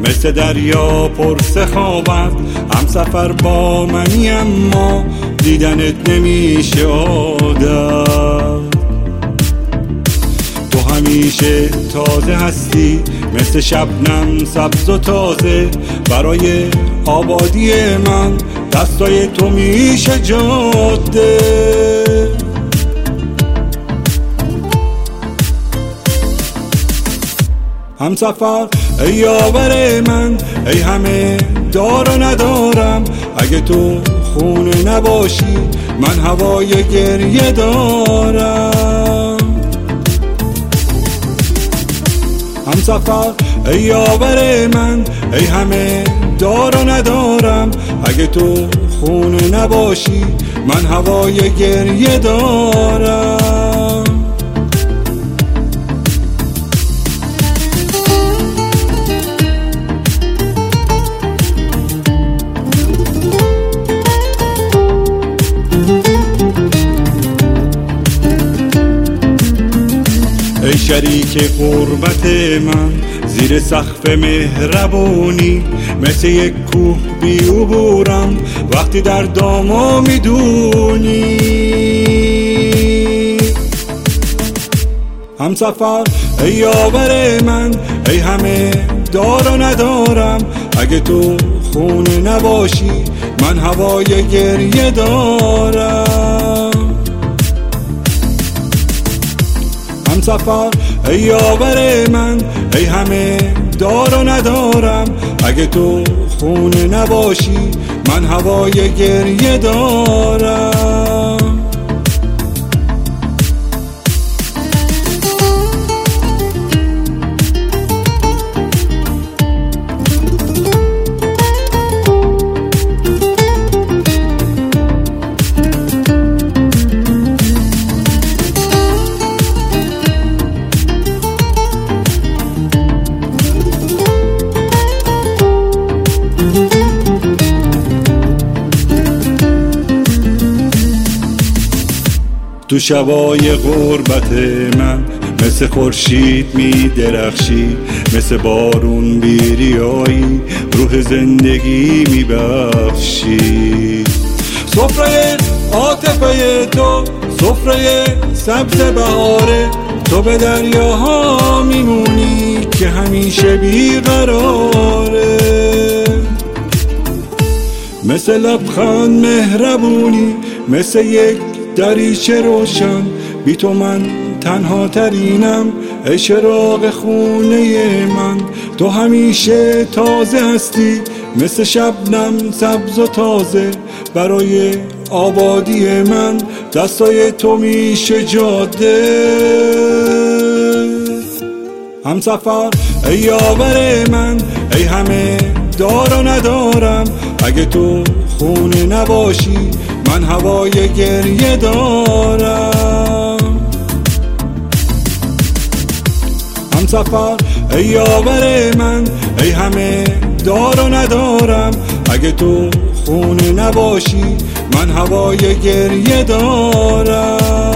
مثل دریا پر سخاوت، هم سفر با منی اما دیدنت نمیشه عادت. تو همیشه تازه هستی مثل شبنم سبز و تازه، برای آبادی من دستای تو میشه جاده. هم سفر ای یاور من، ای همه دار و ندارم، اگه تو خونه نباشی من هوای گریه دارم. هم سفر ای یاور من، ای همه دار و ندارم، اگه تو خونه نباشی من هوای گریه دارم. ای شریک غربت من، زیر سقف مهربونی مثل یک کوه بی عبورم وقتی در داما میدونی. هم سفر ای یاور من، ای همه دار و ندارم، اگه تو خونه نباشی من هوای گریه دارم. هم سفر ای یاور من، ای همه دار و ندارم، اگه تو خونه نباشی من هوای گریه دارم. تو شبای غربت من مثل خورشید می درخشی، مثل بارون بیریایی روح زندگی می بخشی. سفره عاطفه تو سفره سبز بهاره، تو به دریاها میمونی که همیشه بیقراره. مثل لبخند مهربونی، مثل یک دریچه روشن، بی تو من تنها ترینم، ای چراغ خونه من. تو همیشه تازه هستی مثل شبنم سبز و تازه، برای آبادی من دستای تو میشه جاده. هم سفر ای یاور من، ای همه دار و ندارم، اگه تو خونه نباشی من هوای گریه دارم. هم سفر ای یاور من، ای همه دار و ندارم، اگه تو خونه نباشی من هوای گریه دارم.